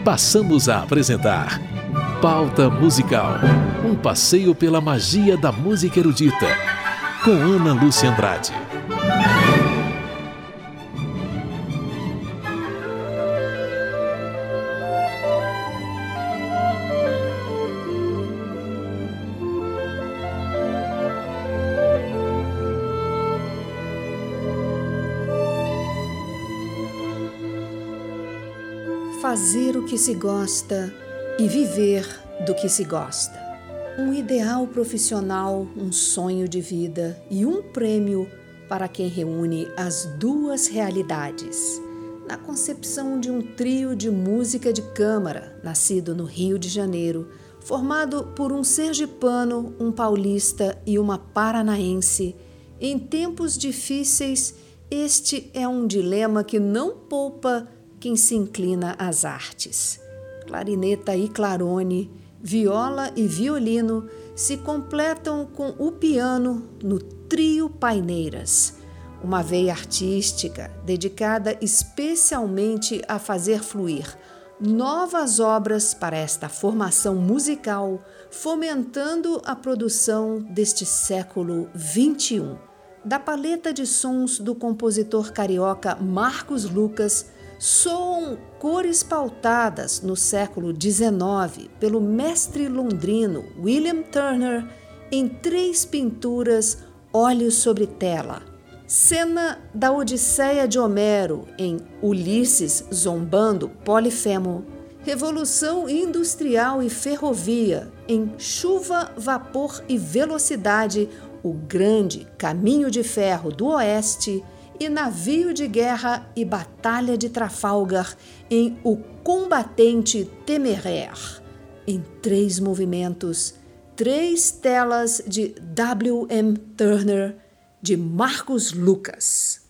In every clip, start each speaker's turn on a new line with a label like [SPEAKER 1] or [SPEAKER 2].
[SPEAKER 1] passamos a apresentar Pauta Musical, um passeio pela magia da música erudita, com Ana Lúcia Andrade.
[SPEAKER 2] Fazer o que se gosta e viver do que se gosta. Um ideal profissional, um sonho de vida e um prêmio para quem reúne as duas realidades. Na concepção de um trio de música de câmara, nascido no Rio de Janeiro, formado por um sergipano, um paulista e uma paranaense, em tempos difíceis, este é um dilema que não poupa quem se inclina às artes. Clarineta e clarone, viola e violino se completam com o piano no trio Paineiras, uma veia artística dedicada especialmente a fazer fluir novas obras para esta formação musical, fomentando a produção deste século XXI. Da paleta de sons do compositor carioca Marcos Lucas, soam cores pautadas no século XIX pelo mestre londrino William Turner em 3 pinturas Olhos sobre Tela. Cena da Odisseia de Homero em Ulisses zombando Polifemo. Revolução Industrial e Ferrovia em Chuva, Vapor e Velocidade, o grande Caminho de Ferro do Oeste, e Navio de Guerra e Batalha de Trafalgar em O Combatente Téméraire. Em 3 movimentos, 3 telas de W.M. Turner, de Marcos Lucas.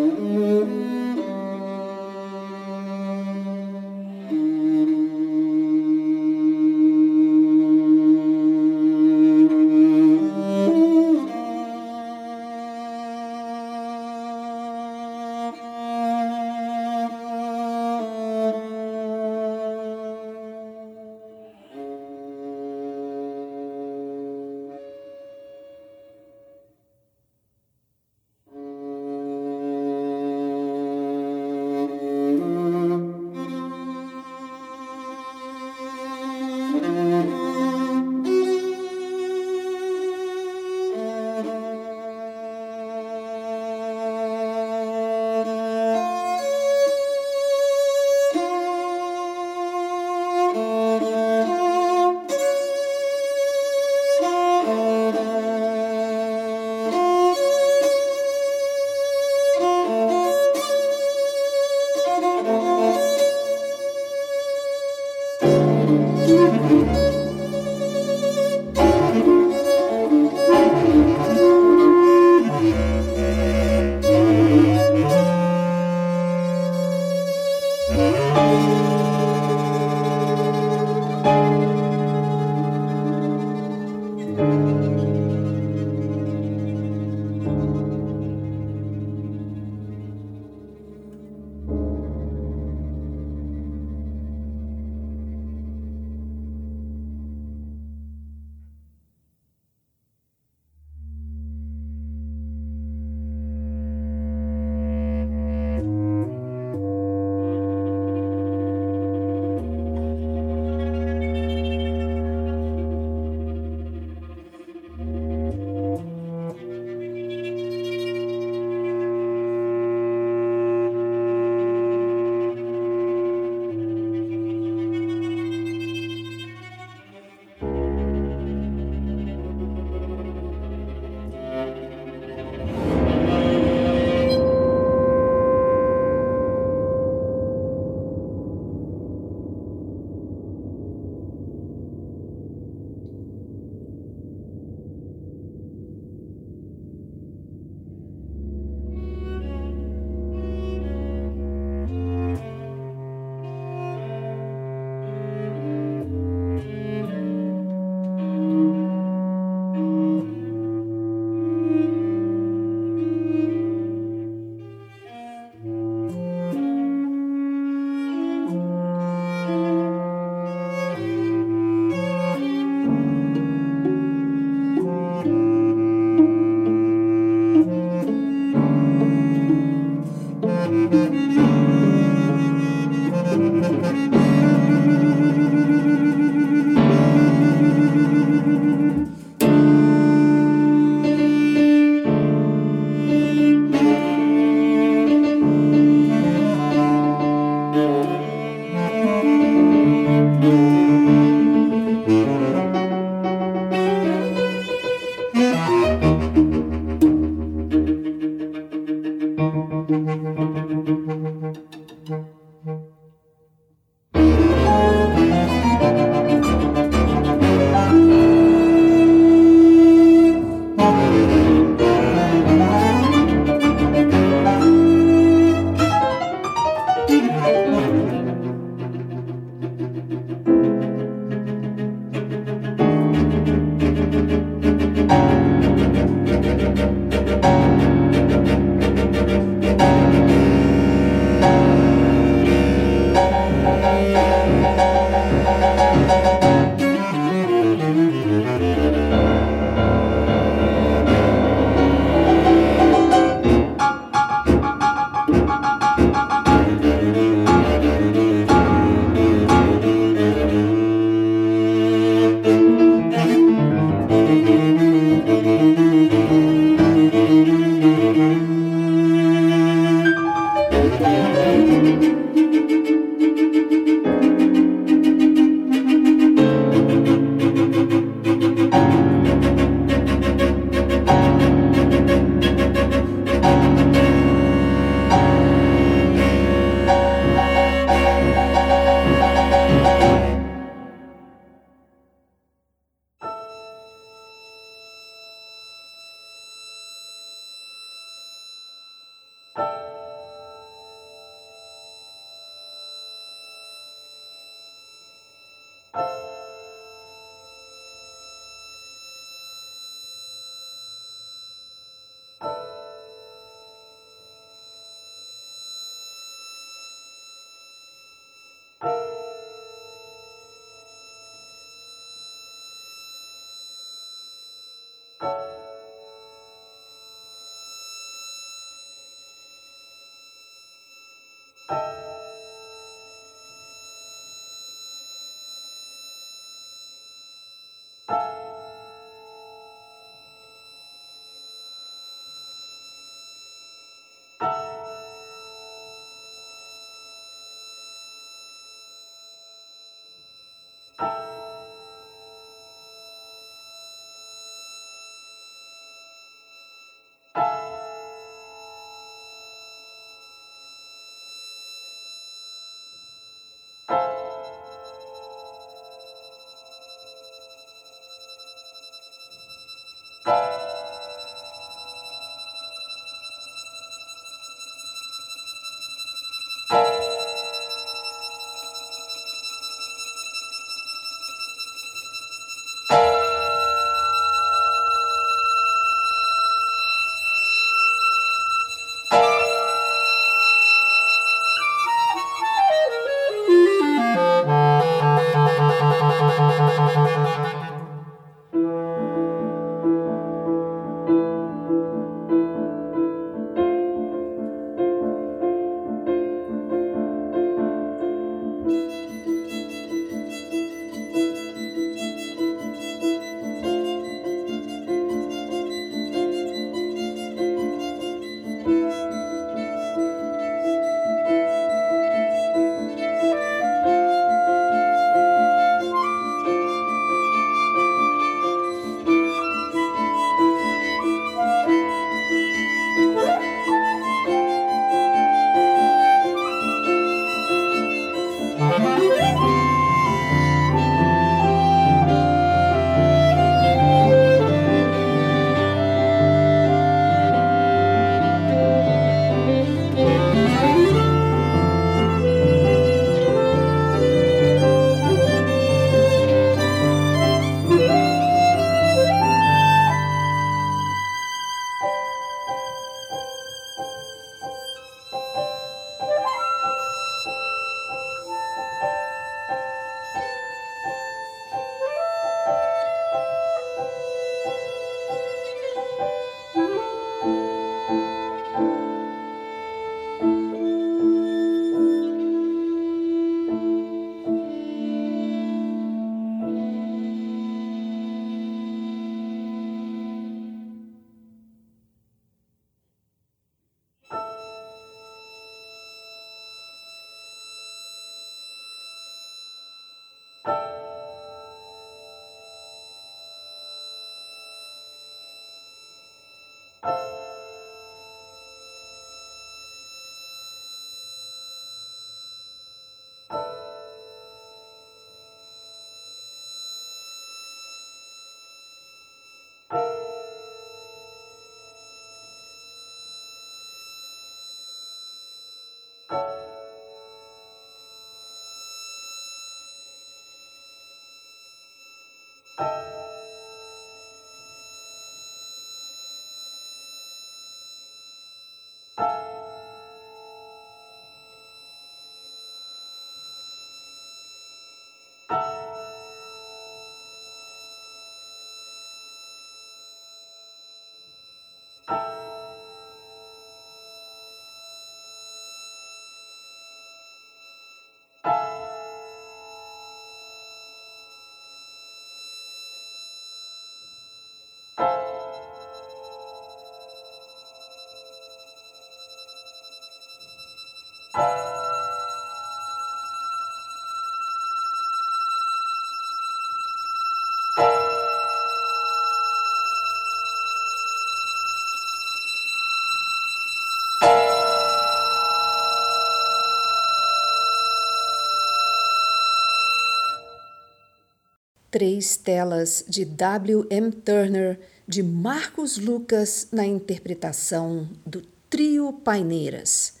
[SPEAKER 2] Três telas de W. M. Turner, de Marcos Lucas, na interpretação do Trio Paineiras.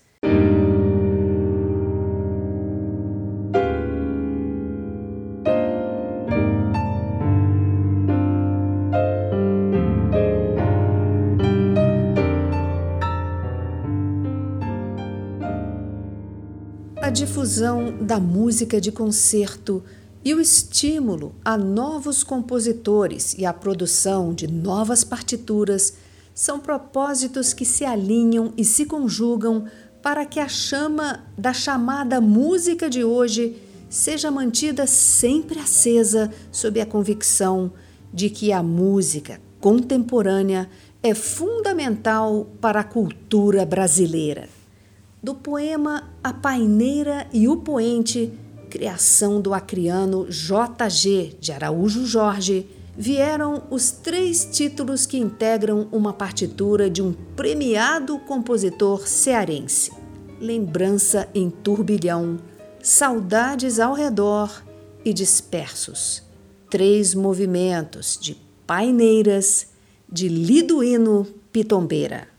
[SPEAKER 2] A difusão da música de concerto e o estímulo a novos compositores e a produção de novas partituras são propósitos que se alinham e se conjugam para que a chama da chamada música de hoje seja mantida sempre acesa sob a convicção de que a música contemporânea é fundamental para a cultura brasileira. Do poema A Paineira e o Poente, criação do acriano J.G. de Araújo Jorge, vieram os 3 títulos que integram uma partitura de um premiado compositor cearense: Lembrança em Turbilhão, Saudades ao Redor e Dispersos. 3 movimentos de Paineiras, de Liduíno Pitombeira.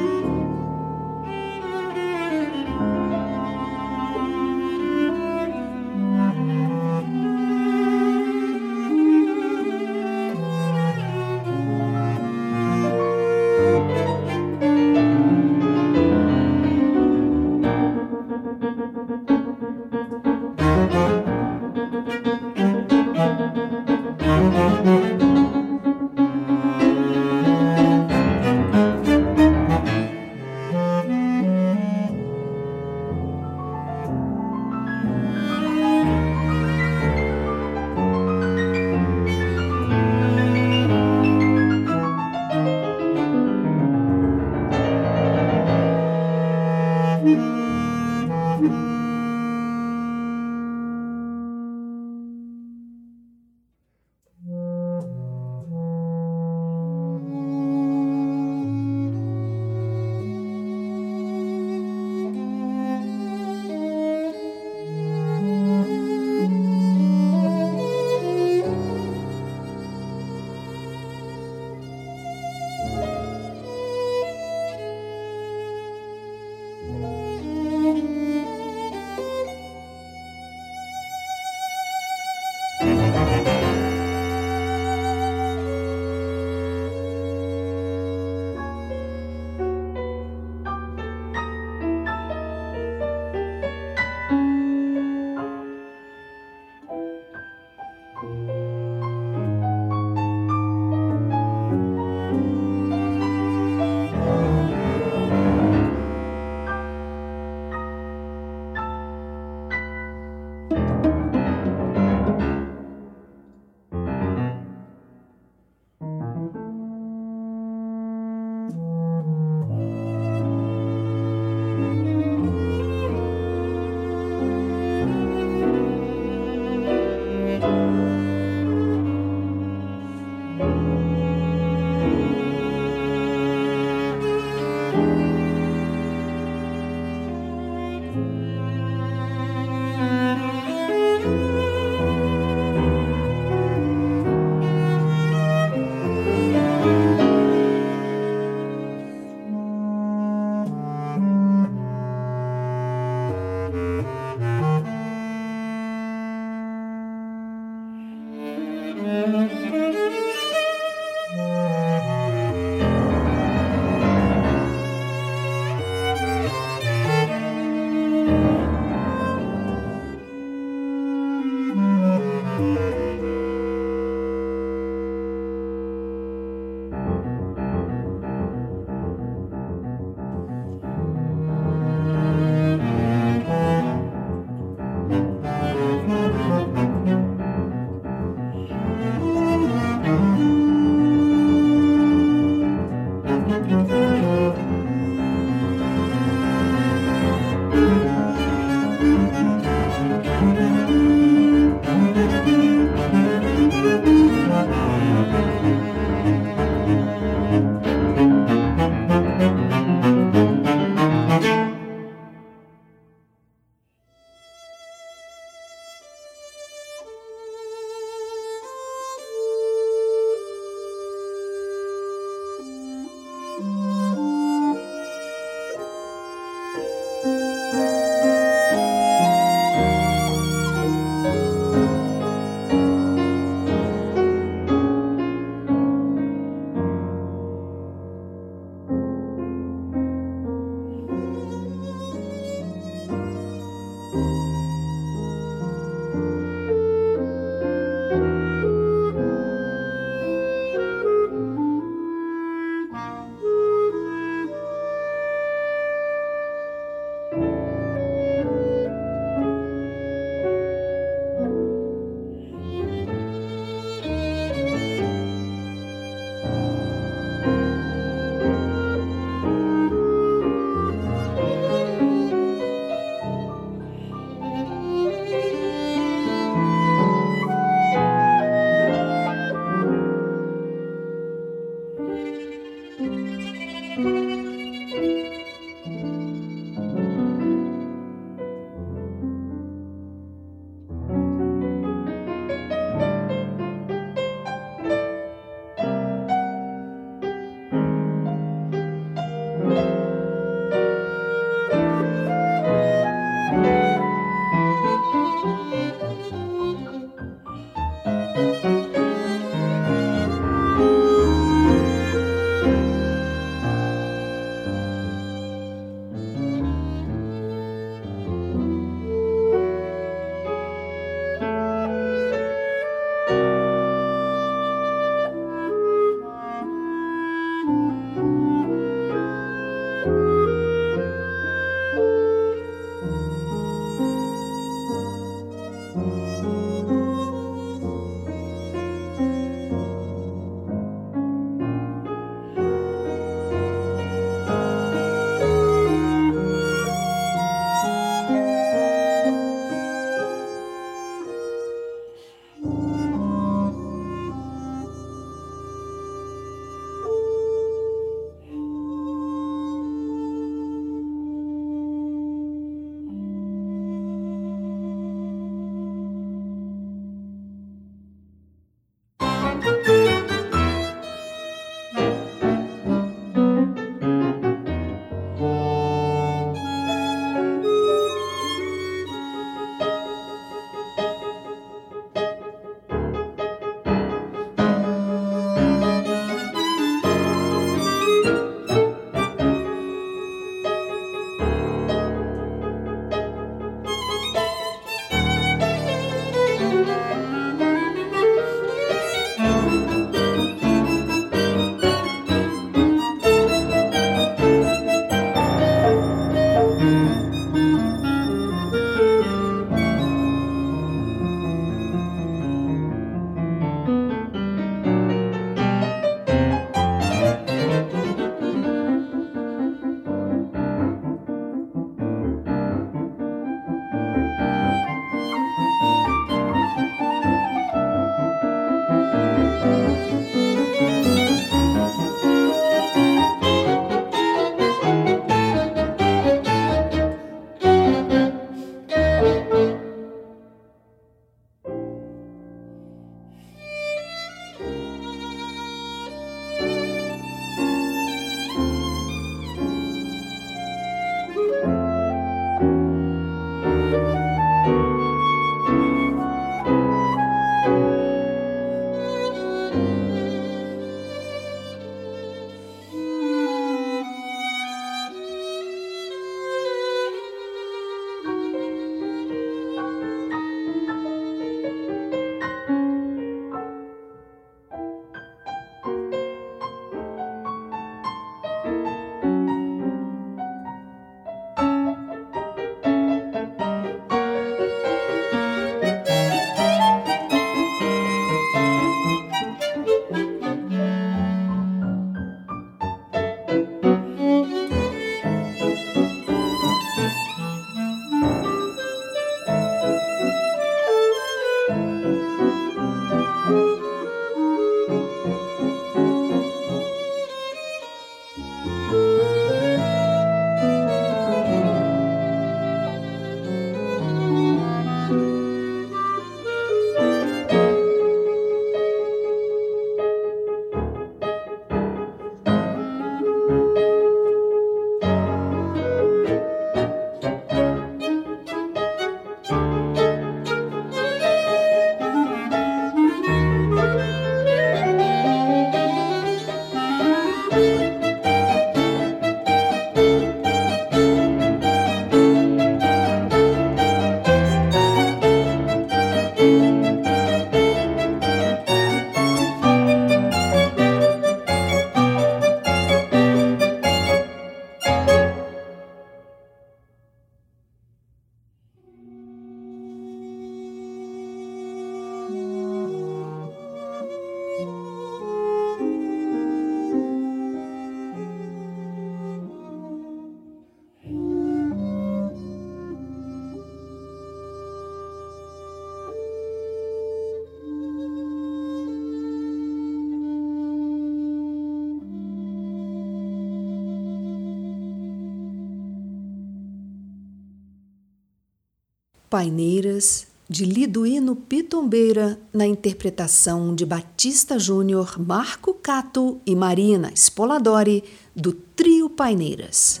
[SPEAKER 2] Paineiras, de Liduíno Pitombeira, na interpretação de Batista Júnior, Marco Cato e Marina Spoladori, do Trio Paineiras.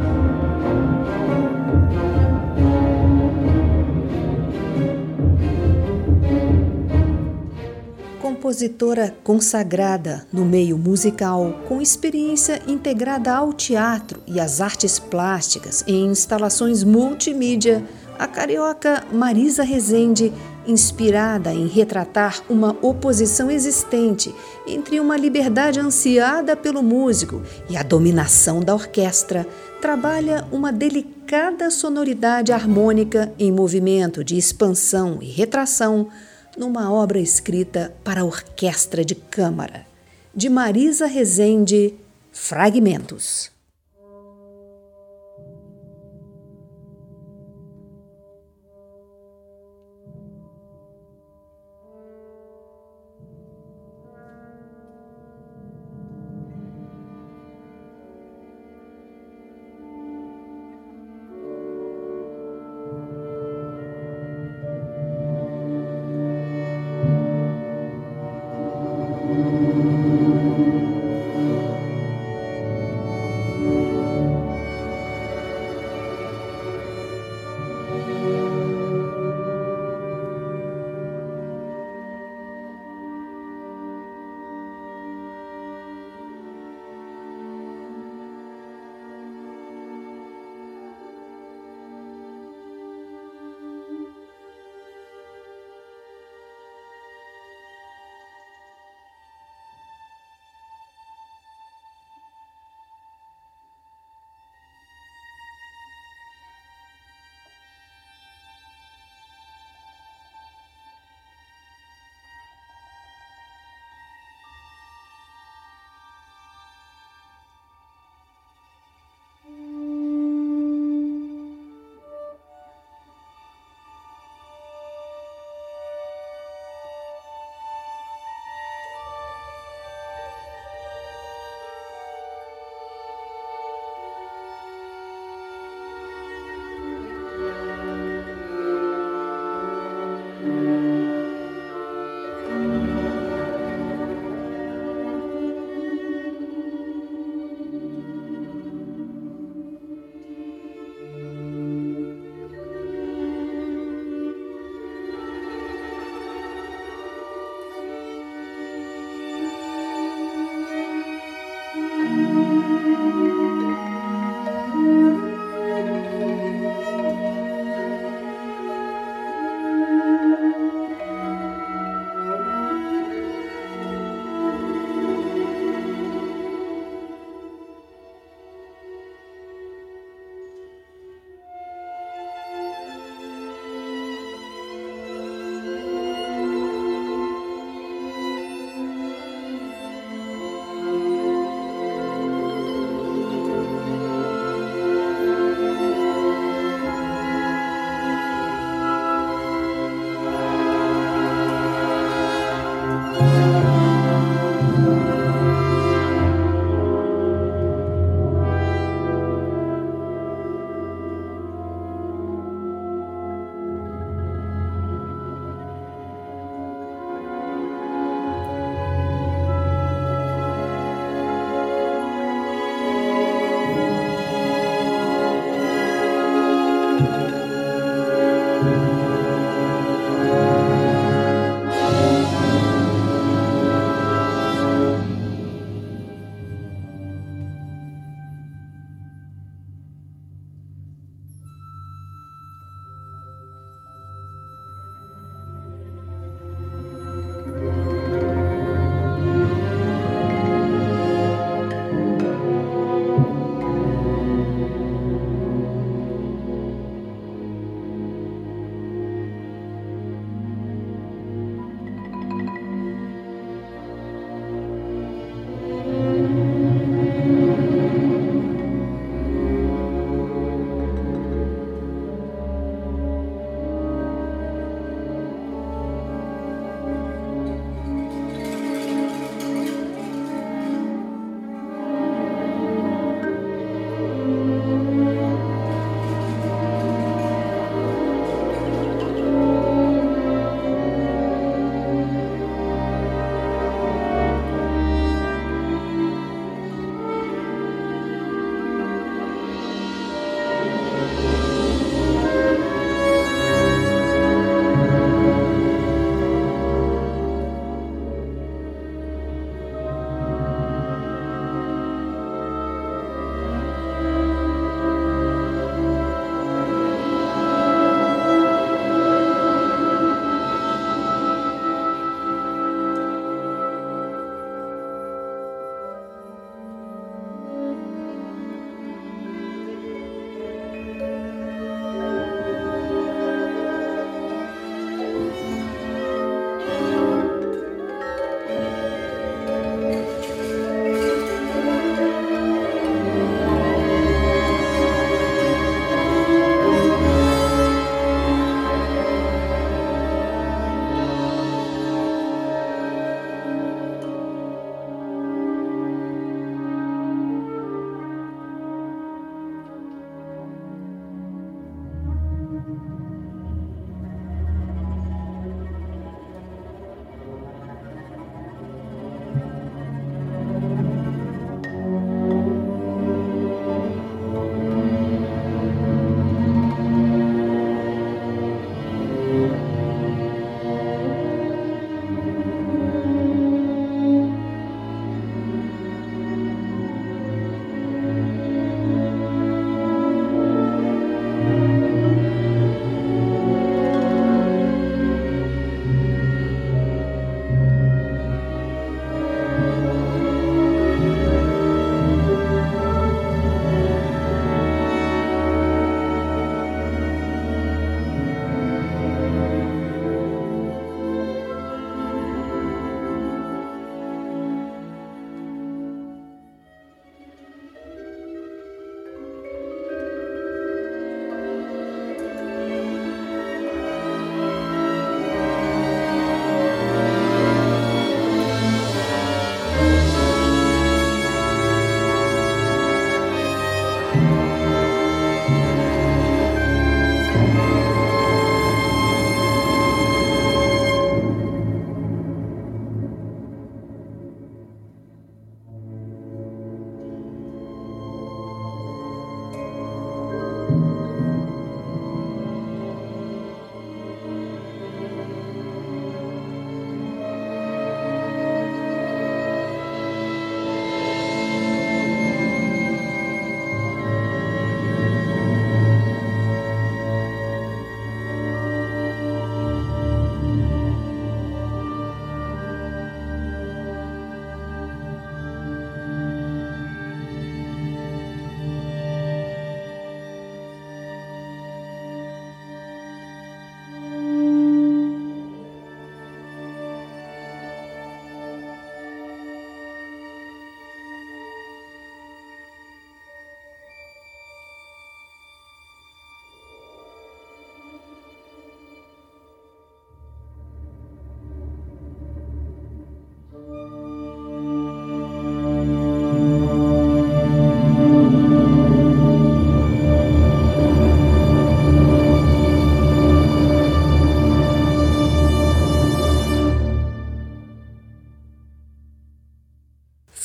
[SPEAKER 2] Compositora consagrada no meio musical, com experiência integrada ao teatro e às artes plásticas em instalações multimídia, a carioca Marisa Rezende, inspirada em retratar uma oposição existente entre uma liberdade ansiada pelo músico e a dominação da orquestra, trabalha uma delicada sonoridade harmônica em movimento de expansão e retração numa obra escrita para orquestra de câmara. De Marisa Rezende, Fragmentos.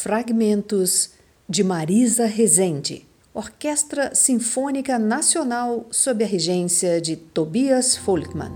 [SPEAKER 2] Fragmentos de Marisa Rezende, Orquestra Sinfônica Nacional sob a regência de Tobias Folkman.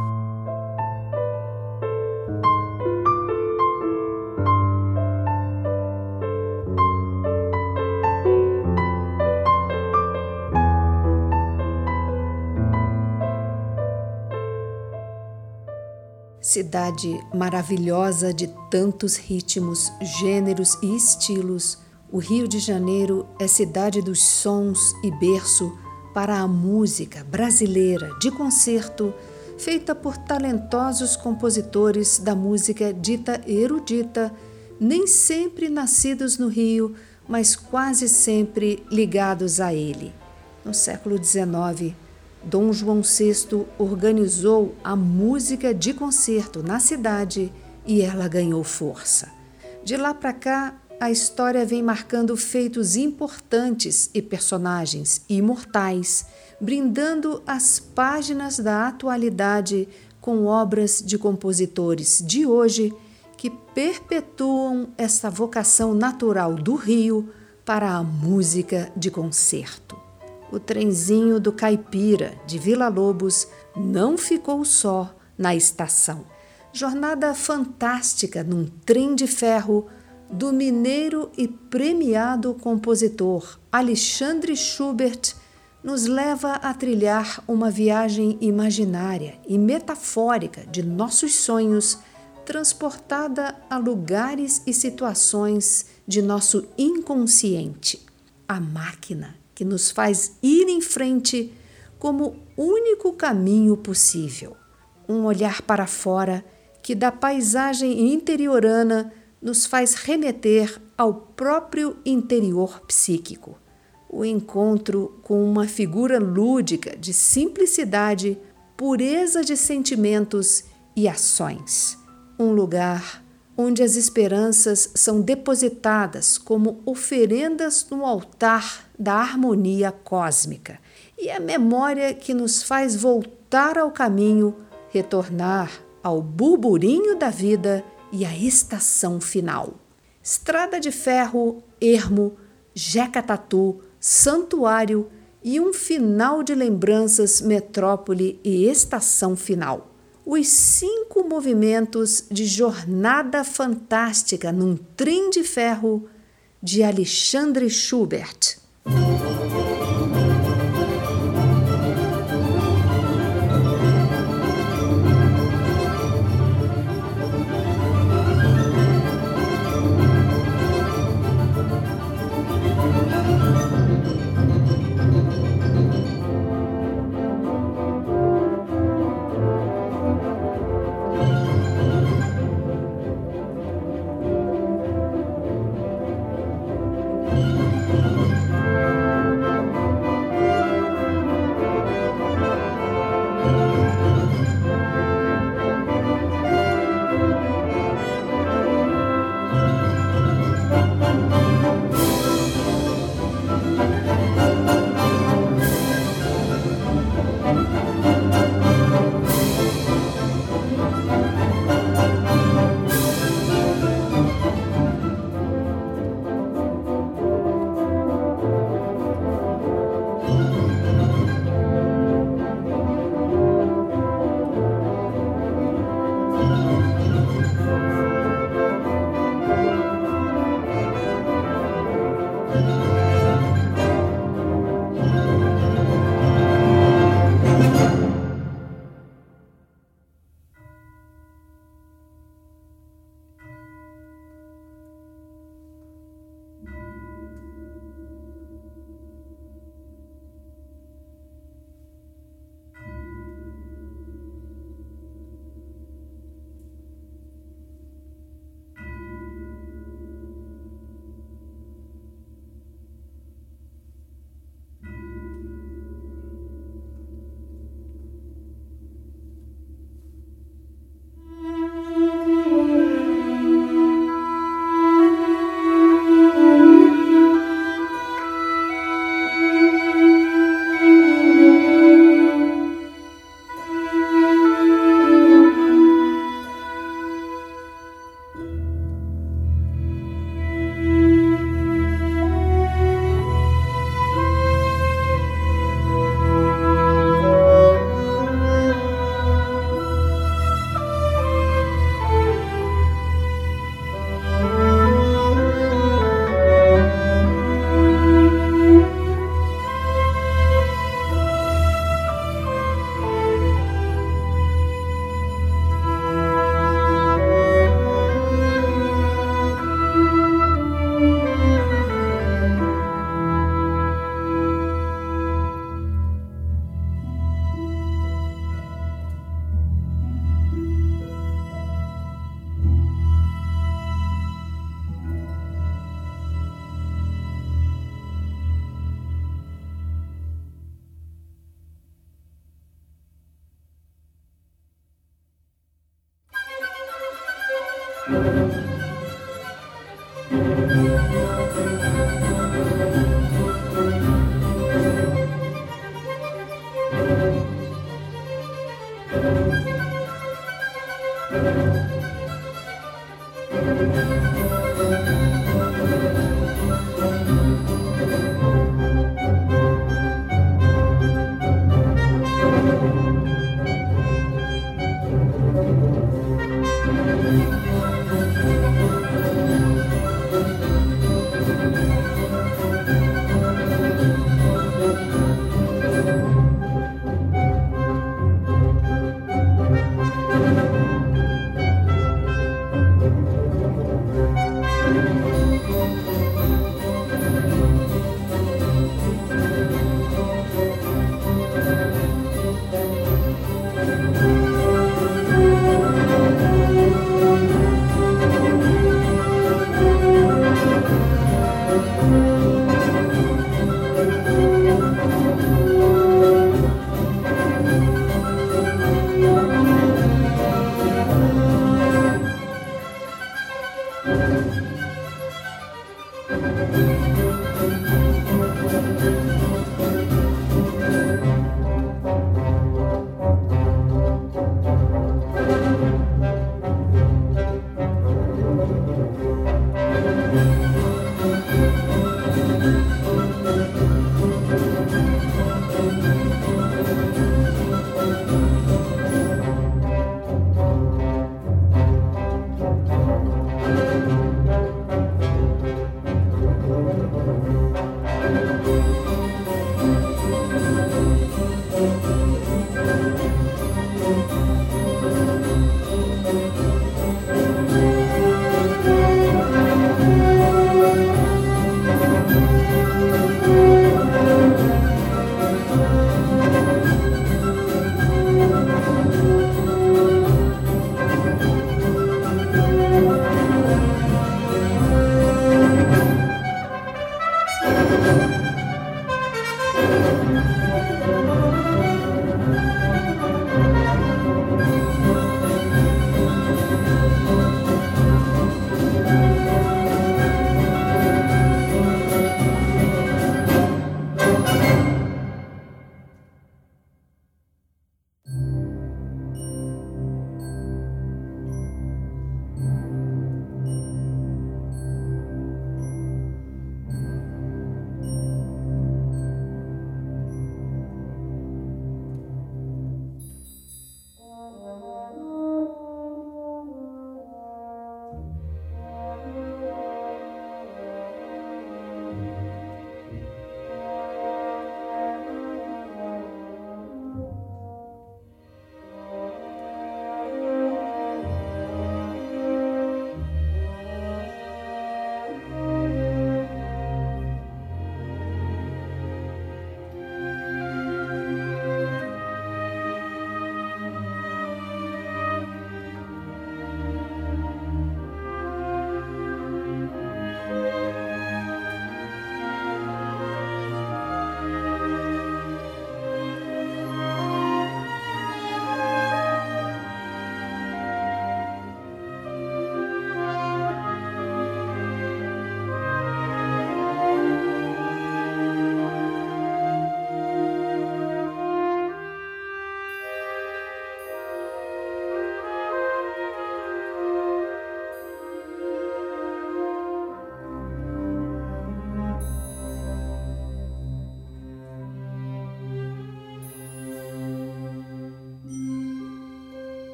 [SPEAKER 2] Cidade maravilhosa de tantos ritmos, gêneros e estilos, o Rio de Janeiro é cidade dos sons e berço para a música brasileira de concerto, feita por talentosos compositores da música dita erudita, nem sempre nascidos no Rio, mas quase sempre ligados a ele. No século XIX, Dom João VI organizou a música de concerto na cidade e ela ganhou força. De lá para cá, a história vem marcando feitos importantes e personagens imortais, brindando as páginas da atualidade com obras de compositores de hoje que perpetuam essa vocação natural do Rio para a música de concerto. O trenzinho do Caipira, de Villa-Lobos, não ficou só na estação. Jornada fantástica num trem de ferro do mineiro e premiado compositor Alexandre Schubert nos leva a trilhar uma viagem imaginária e metafórica de nossos sonhos, transportada a lugares e situações de nosso inconsciente. A máquina que nos faz ir em frente como único caminho possível. Um olhar para fora que da paisagem interiorana nos faz remeter ao próprio interior psíquico. O encontro com uma figura lúdica de simplicidade, pureza de sentimentos e ações. Um lugar onde as esperanças são depositadas como oferendas no altar da harmonia cósmica, e a memória que nos faz voltar ao caminho, retornar ao burburinho da vida e à estação final. Estrada de ferro, ermo, Jeca Tatu, santuário e um final de lembranças, metrópole e estação final. Os 5 movimentos de Jornada Fantástica num Trem de Ferro, de Alexandre Schubert.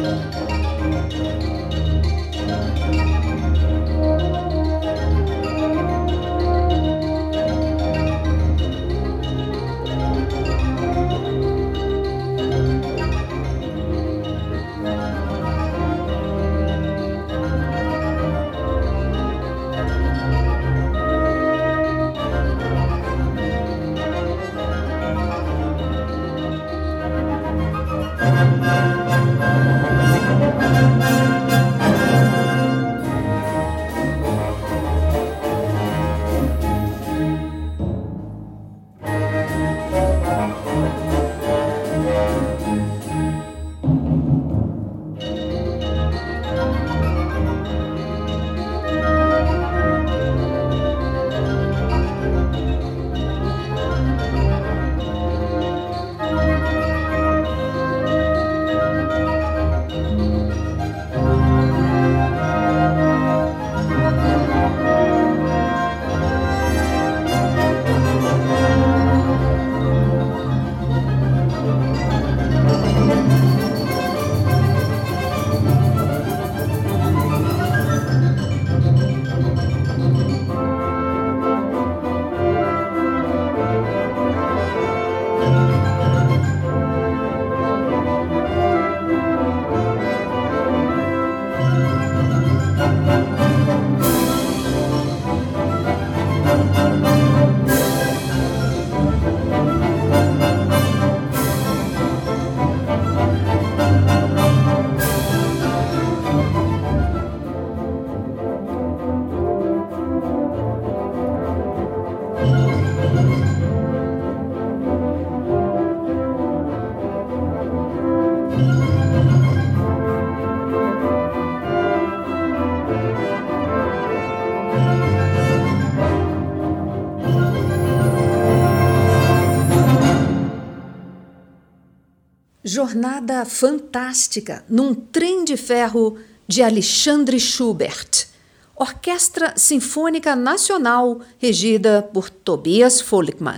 [SPEAKER 2] Jornada fantástica num trem de ferro de Alexandre Schubert. Orquestra Sinfônica Nacional regida por Tobias Folkman.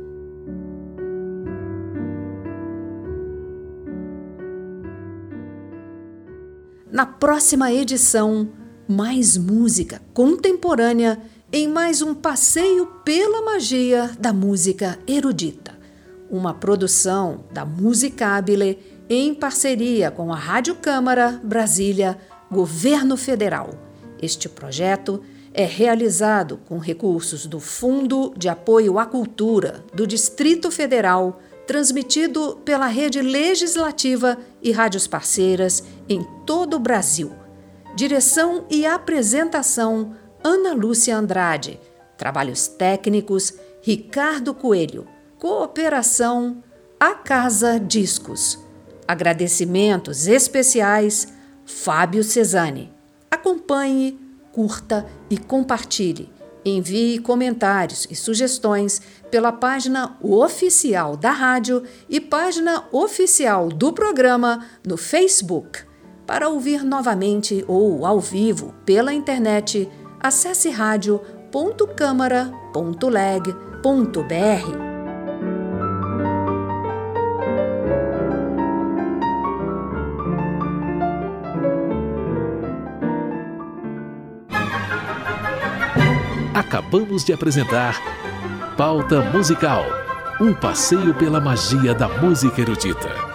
[SPEAKER 2] Na próxima edição, mais música contemporânea em mais um passeio pela magia da música erudita. Uma produção da Musicabile em parceria com a Rádio Câmara, Brasília, Governo Federal. Este projeto é realizado com recursos do Fundo de Apoio à Cultura do Distrito Federal, transmitido pela Rede Legislativa e rádios parceiras em todo o Brasil. Direção e apresentação, Ana Lúcia Andrade. Trabalhos técnicos, Ricardo Coelho. Cooperação, A Casa Discos. Agradecimentos especiais, Fábio Cesani. Acompanhe, curta e compartilhe. Envie comentários e sugestões pela página oficial da rádio e página oficial do programa no Facebook. Para ouvir novamente ou ao vivo pela internet, acesse radio.câmara.leg.br.
[SPEAKER 1] Acabamos de apresentar Pauta Musical, um passeio pela magia da música erudita.